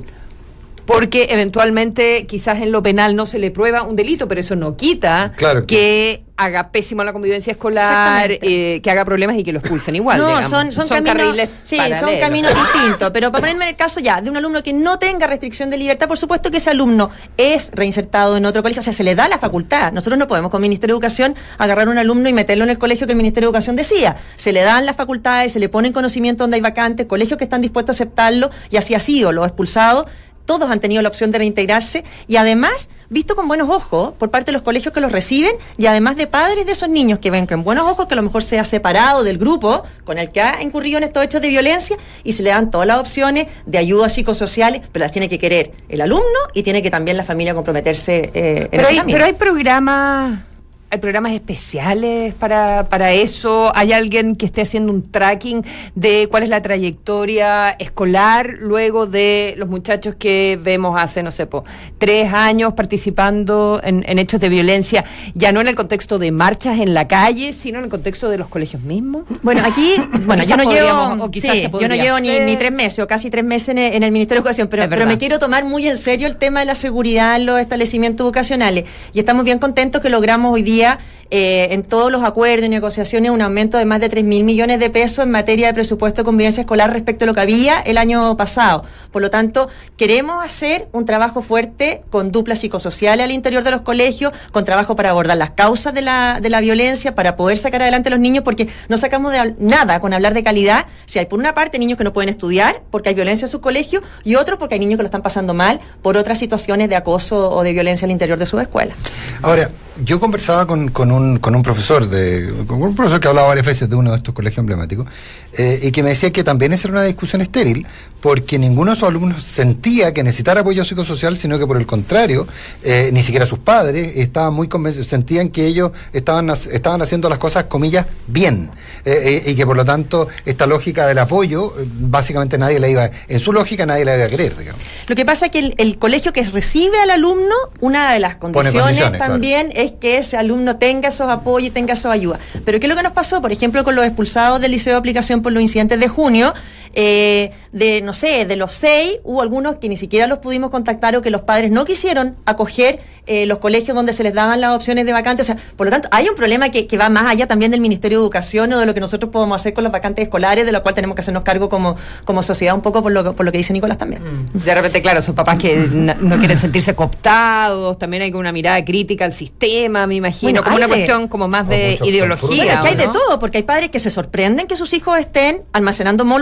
porque eventualmente quizás en lo penal no se le prueba un delito, pero eso no quita claro que... que haga pésimo la convivencia escolar, eh, que haga problemas y que lo expulsen igual. No, digamos. son, son, son caminos, carriles sí, paralelos. son caminos distintos, pero para ponerme en el caso ya de un alumno que no tenga restricción de libertad, por supuesto que ese alumno es reinsertado en otro colegio, o sea, se le da la facultad. Nosotros no podemos con el Ministerio de Educación agarrar a un alumno y meterlo en el colegio que el Ministerio de Educación decía. Se le dan las facultades, se le pone en conocimiento donde hay vacantes, colegios que están dispuestos a aceptarlo, y así ha sido. Los expulsados todos han tenido la opción de reintegrarse y además visto con buenos ojos por parte de los colegios que los reciben y además de padres de esos niños que ven con buenos ojos que a lo mejor se ha separado del grupo con el que ha incurrido en estos hechos de violencia y se le dan todas las opciones de ayudas psicosociales, pero las tiene que querer el alumno y tiene que también la familia comprometerse eh, en pero ese hay, camino. Pero hay programas... ¿Hay programas especiales para, para eso? ¿Hay alguien que esté haciendo un tracking de cuál es la trayectoria escolar luego de los muchachos que vemos hace, no sé, po, tres años participando en, en hechos de violencia, ya no en el contexto de marchas en la calle, sino en el contexto de los colegios mismos? Bueno, aquí, bueno, yo no llevo, o quizás sí, se yo no llevo ni, ni tres meses o casi tres meses en el, en el Ministerio de Educación, pero, pero me quiero tomar muy en serio el tema de la seguridad en los establecimientos educacionales y estamos bien contentos que logramos hoy día Eh, en todos los acuerdos y negociaciones un aumento de más de tres mil millones de pesos en materia de presupuesto de convivencia escolar respecto a lo que había el año pasado. Por lo tanto, queremos hacer un trabajo fuerte con duplas psicosociales al interior de los colegios, con trabajo para abordar las causas de la, de la violencia, para poder sacar adelante a los niños, porque no sacamos de nada con hablar de calidad si hay por una parte niños que no pueden estudiar porque hay violencia en sus colegios y otros porque hay niños que lo están pasando mal por otras situaciones de acoso o de violencia al interior de sus escuelas. Ahora, yo conversaba con, con un con un profesor de con un profesor que hablaba varias veces de uno de estos colegios emblemáticos eh, y que me decía que también esa era una discusión estéril porque ninguno de sus alumnos sentía que necesitara apoyo psicosocial, sino que por el contrario eh, ni siquiera sus padres estaban muy convencidos, sentían que ellos estaban estaban haciendo las cosas comillas bien eh, eh, y que por lo tanto esta lógica del apoyo eh, básicamente nadie la iba en su lógica nadie la iba a querer, digamos. Lo que pasa es que el, el colegio que recibe al alumno, una de las condiciones, condiciones también claro. es que ese alumno tenga esos apoyos y tenga esos ayudas. Pero ¿qué es lo que nos pasó? Por ejemplo, con los expulsados del Liceo de Aplicación por los incidentes de junio, eh, de, no sé, de los seis, hubo algunos que ni siquiera los pudimos contactar o que los padres no quisieron acoger eh, los colegios donde se les daban las opciones de vacantes. O sea, por lo tanto, hay un problema que, que va más allá también del Ministerio de Educación o de lo que nosotros podemos hacer con las vacantes escolares, de lo cual tenemos que hacernos cargo como, como sociedad, un poco por lo, por lo que dice Nicolás también. Mm. De repente, claro, son papás que no, no quieren sentirse cooptados, también hay una mirada crítica al sistema, me imagino, bueno, como una de, cuestión como más de ideología. Bueno, es que hay ¿no? de todo, porque hay padres que se sorprenden que sus hijos estén almacenando molotov en los colegios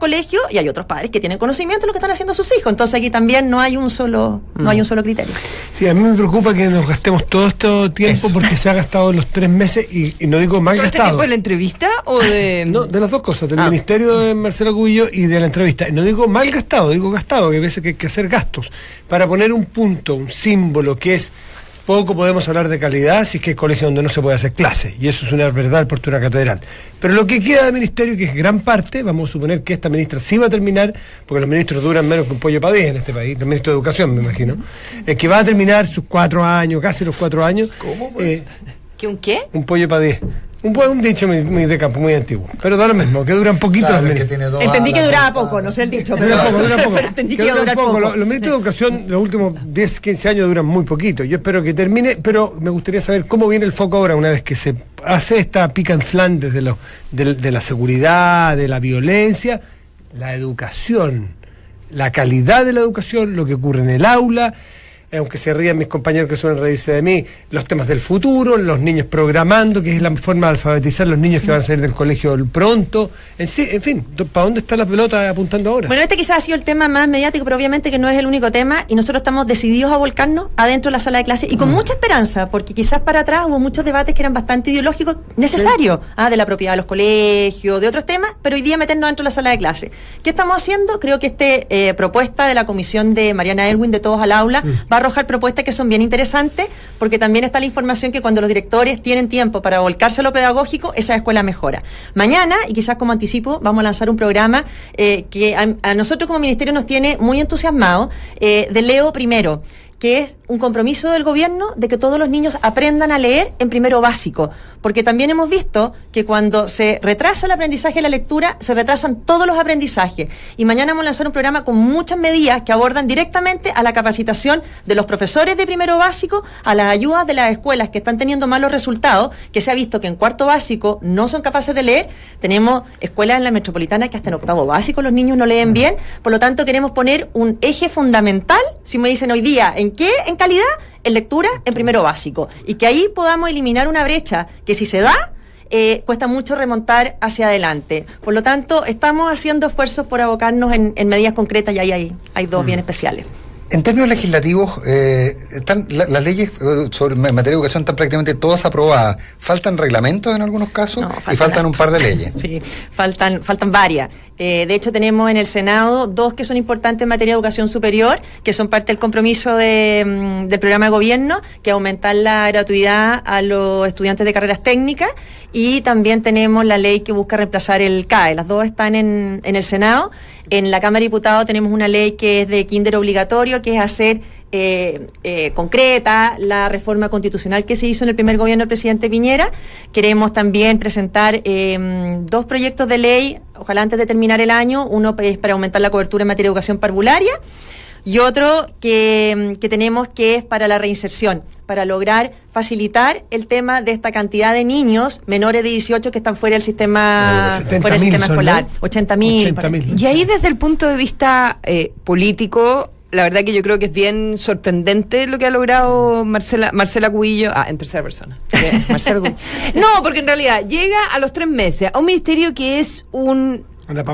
colegio y hay otros padres que tienen conocimiento de lo que están haciendo sus hijos. Entonces aquí también no hay un solo, mm. no hay un solo criterio. Sí, a mí me preocupa que nos gastemos todo este tiempo Eso. porque se ha gastado los tres meses y, y no digo mal ¿Todo gastado. este tiempo de la entrevista o de...? No, de las dos cosas, del ah. ministerio de Marcela Cubillo y de la entrevista. No digo mal gastado, digo gastado, que a veces que hay que hacer gastos. Para poner un punto, un símbolo que es... Poco podemos hablar de calidad si es que hay colegios donde no se puede hacer clase, y eso es una verdad por una catedral. Pero lo que queda del ministerio, que es gran parte, vamos a suponer que esta ministra sí va a terminar, porque los ministros duran menos que un pollo padilla en este país, los ministros de Educación, me imagino, es que va a terminar sus cuatro años, casi los cuatro años. ¿Cómo? Pues? Eh, ¿Qué un qué? Un pollo padilla. Un buen un dicho muy, muy de campo, muy antiguo. Pero da lo mismo, que duran poquito Claro, los que ministros. tiene dos Entendí que alas, duraba dos poco, alas. no sé el dicho, pero, Dura poco, dura poco. pero entendí Que que iba a duran durar poco. Los, los ministros de Educación, los últimos diez, quince años duran muy poquito. Yo espero que termine, pero me gustaría saber cómo viene el foco ahora, una vez que se hace esta pica en flan desde lo, de, de la seguridad, de la violencia, la educación, la calidad de la educación, lo que ocurre en el aula. Aunque se rían mis compañeros que suelen reírse de mí, los temas del futuro, los niños programando, que es la forma de alfabetizar los niños que van a salir del colegio pronto. En, sí, en fin, ¿para dónde está la pelota apuntando ahora? Bueno, este quizás ha sido el tema más mediático, pero obviamente que no es el único tema, y nosotros estamos decididos a volcarnos adentro de la sala de clase y con mm. mucha esperanza, porque quizás para atrás hubo muchos debates que eran bastante ideológicos, necesarios, sí. ah, de la propiedad de los colegios, de otros temas, pero hoy día meternos dentro de la sala de clase. ¿Qué estamos haciendo? Creo que esta eh, propuesta de la comisión de Mariana Elwin, de Todos al Aula, mm. va a arrojar propuestas que son bien interesantes, porque también está la información que cuando los directores tienen tiempo para volcarse a lo pedagógico, esa escuela mejora. Mañana, y quizás como anticipo, vamos a lanzar un programa eh, que a, a nosotros como ministerio nos tiene muy entusiasmados, eh, de Leo Primero, que es un compromiso del gobierno de que todos los niños aprendan a leer en primero básico, porque también hemos visto que cuando se retrasa el aprendizaje de la lectura, se retrasan todos los aprendizajes, y mañana vamos a lanzar un programa con muchas medidas que abordan directamente a la capacitación de los profesores de primero básico, a las ayudas de las escuelas que están teniendo malos resultados, que se ha visto que en cuarto básico no son capaces de leer. Tenemos escuelas en la metropolitana que hasta en octavo básico los niños no leen bien, por lo tanto queremos poner un eje fundamental, si me dicen hoy día, ¿en qué? En calidad, en lectura, en primero básico. Y que ahí podamos eliminar una brecha que si se da, eh, cuesta mucho remontar hacia adelante. Por lo tanto, estamos haciendo esfuerzos por abocarnos en, en medidas concretas y ahí hay, hay dos mm. bien especiales. En términos legislativos, eh, están la, las leyes sobre materia de educación están prácticamente todas aprobadas. ¿Faltan reglamentos en algunos casos? No, faltan y faltan un par de leyes. Sí, faltan, faltan varias. Eh, de hecho, tenemos en el Senado dos que son importantes en materia de educación superior, que son parte del compromiso de, del programa de gobierno, que es aumentar la gratuidad a los estudiantes de carreras técnicas, y también tenemos la ley que busca reemplazar el C A E. Las dos están en, en el Senado. En la Cámara de Diputados tenemos una ley que es de kinder obligatorio, que es hacer eh, eh, concreta la reforma constitucional que se hizo en el primer gobierno del presidente Piñera. Queremos también presentar eh, dos proyectos de ley, ojalá antes de terminar el año. Uno es para aumentar la cobertura en materia de educación parvularia, y otro que, que tenemos que es para la reinserción, para lograr facilitar el tema de esta cantidad de niños menores de dieciocho que están fuera del sistema, no, fuera del sistema escolar. ¿no? ochenta mil. Y ahí desde el punto de vista eh, político, la verdad que yo creo que es bien sorprendente lo que ha logrado Marcela Marcela Cubillo, ah, en tercera persona. Marcela Cubillo. No, porque en realidad llega a los tres meses a un ministerio que es un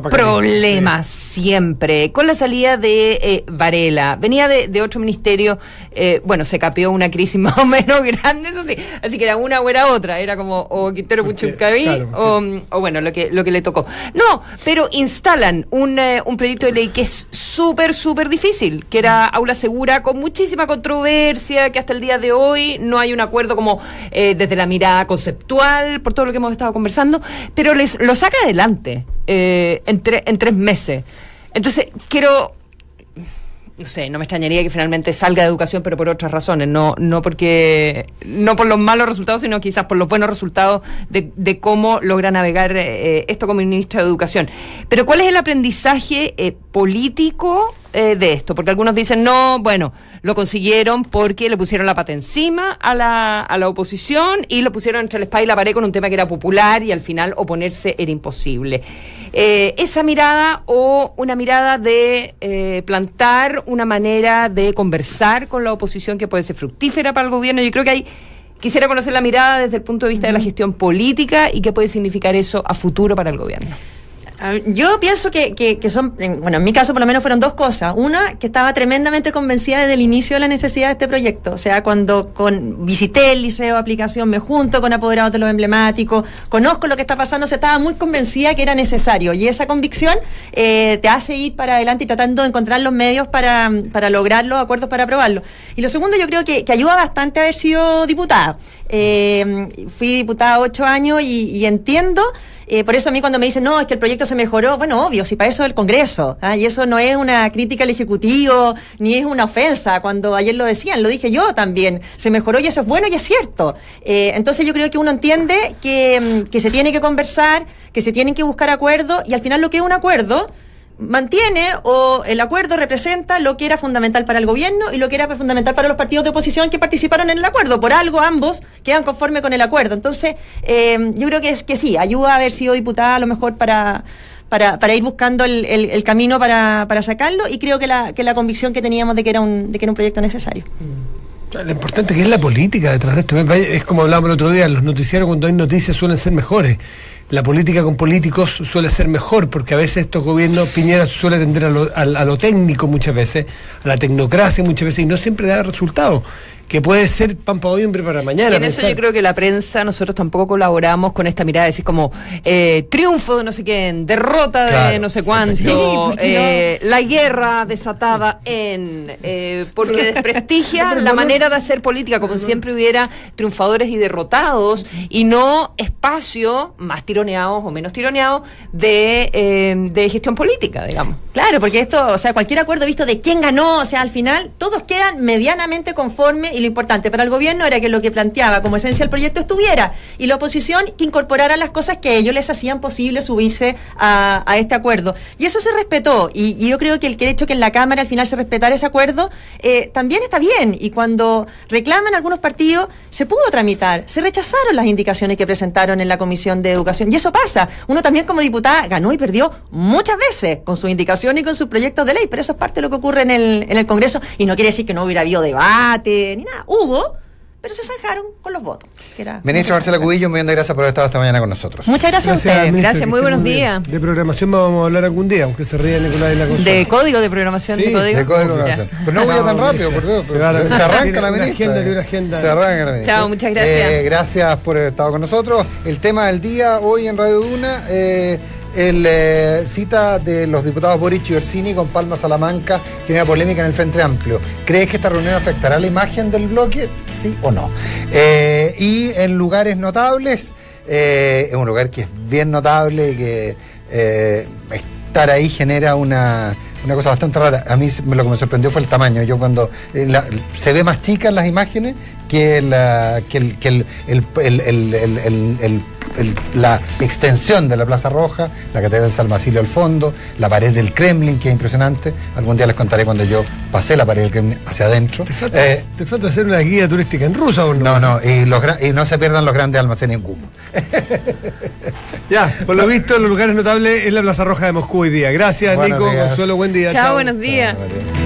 problema sí. siempre, con la salida de eh, Varela, venía de, de otro ministerio, eh, bueno, se capeó una crisis más o menos grande, eso sí, así que era una o era otra, era como o Quintero Puchuncaví, claro, o, o bueno, lo que lo que le tocó. No, pero instalan un, eh, un proyecto de ley que es súper, súper difícil, que era aula segura, con muchísima controversia, que hasta el día de hoy no hay un acuerdo como eh, desde la mirada conceptual, por todo lo que hemos estado conversando, pero les lo saca adelante. Eh, en, tre- en tres meses. Entonces, quiero, no sé, no me extrañaría que finalmente salga de educación, pero por otras razones, no, no porque, no por los malos resultados, sino quizás por los buenos resultados de, de cómo logra navegar eh, esto como ministra de Educación. Pero ¿cuál es el aprendizaje eh, político eh, de esto? Porque algunos dicen, no, bueno, lo consiguieron porque le pusieron la pata encima a la, a la oposición y lo pusieron entre la espada y la pared con un tema que era popular y al final oponerse era imposible. Eh, esa mirada o una mirada de eh, plantar una manera de conversar con la oposición que puede ser fructífera para el gobierno. Yo creo que hay, quisiera conocer la mirada desde el punto de vista de la gestión política y qué puede significar eso a futuro para el gobierno. Yo pienso que, que, que son, bueno, en mi caso por lo menos fueron dos cosas. Una, que estaba tremendamente convencida desde el inicio de la necesidad de este proyecto. O sea, cuando con, visité el liceo de aplicación, me junto con apoderados de los emblemáticos, conozco lo que está pasando, se estaba muy convencida que era necesario. Y esa convicción eh, te hace ir para adelante y tratando de encontrar los medios para, para lograr los acuerdos para aprobarlo. Y lo segundo, yo creo que, que ayuda bastante haber sido diputada. Eh, fui diputada ocho años y, y entiendo... Eh, por eso a mí cuando me dicen, no, es que el proyecto se mejoró, bueno, obvio, si para eso es el Congreso, ¿ah? Y eso no es una crítica al Ejecutivo, ni es una ofensa, cuando ayer lo decían, lo dije yo también, se mejoró y eso es bueno y es cierto. Eh, entonces yo creo que uno entiende que, que se tiene que conversar, que se tienen que buscar acuerdos, y al final lo que es un acuerdo mantiene o el acuerdo representa lo que era fundamental para el gobierno y lo que era fundamental para los partidos de oposición que participaron en el acuerdo. Por algo ambos quedan conforme con el acuerdo. Entonces, eh, yo creo que es que sí, ayuda a haber sido diputada a lo mejor para, para, para ir buscando el, el, el camino para, para sacarlo, y creo que la, que la convicción que teníamos de que era un, de que era un proyecto necesario. Lo importante que es la política detrás de esto. Es como hablábamos el otro día, los noticiarios cuando hay noticias suelen ser mejores. La política con políticos suele ser mejor, porque a veces estos gobiernos, Piñera suele tender a lo, a, a lo técnico muchas veces, a la tecnocracia muchas veces, y no siempre da resultados, que puede ser pan para hoy, hombre para mañana. Y en pensar. Eso yo creo que la prensa, nosotros tampoco colaboramos con esta mirada de decir como eh, triunfo de no sé quién, derrota claro, de no sé cuánto, sí, sí, eh, no. La guerra desatada en... Eh, porque desprestigia la manera de hacer política, como si siempre hubiera triunfadores y derrotados, y no espacio más tironeados o menos tironeados de, eh, de gestión política, digamos. Claro, porque esto, o sea, cualquier acuerdo visto de quién ganó, o sea, al final todos quedan medianamente conformes, y lo importante para el gobierno era que lo que planteaba como esencia el proyecto estuviera, y la oposición que incorporara las cosas que ellos les hacían posible subirse a, a este acuerdo. Y eso se respetó, y, y yo creo que el hecho que en la Cámara al final se respetara ese acuerdo eh, también está bien, y cuando reclaman algunos partidos se pudo tramitar, se rechazaron las indicaciones que presentaron en la Comisión de Educación, y eso pasa. Uno también como diputada ganó y perdió muchas veces con sus indicaciones y con sus proyectos de ley, pero eso es parte de lo que ocurre en el, en el Congreso, y no quiere decir que no hubiera habido debate ni nada. Hubo, pero se zanjaron con los votos. Ministra Marcela Cubillo, un millón de gracias por haber estado esta mañana con nosotros. Muchas gracias, gracias a ustedes. Ministra, gracias, muy buenos días. De programación vamos a hablar algún día, aunque se ría Nicolás en la consola. ¿De código de programación? Sí, de código de código de programación. Pero no voy a tan rápido, por Dios. Se, se arranca la ministra. Agenda, una agenda. Se arranca la ministra. Chao, muchas gracias. Eh, gracias por haber estado con nosotros. El tema del día hoy en Radio Duna, eh, el eh, cita de los diputados Boric y Orsini con Palma Salamanca genera polémica en el Frente Amplio. ¿Crees que esta reunión afectará la imagen del bloque? ¿Sí o no? Eh, y en lugares notables, eh, es un lugar que es bien notable y que eh, estar ahí genera una, una cosa bastante rara. A mí lo que me sorprendió fue el tamaño. Yo cuando eh, la, se ve más chica en las imágenes que, la, que, el, que el, el, el, el, el, el, el El, la extensión de la Plaza Roja, la Catedral del San Basilio al fondo, la pared del Kremlin, que es impresionante. Algún día les contaré cuando yo pasé la pared del Kremlin hacia adentro. ¿Te falta, eh, ¿te falta hacer una guía turística en rusa o no? No, no, y, los, y no se pierdan los grandes almacenes en Cuba. Ya, por lo visto, los lugares notables es la Plaza Roja de Moscú hoy día. Gracias, buenos Nico, días. Consuelo, buen día. Chao, chao. Buenos días. Chao,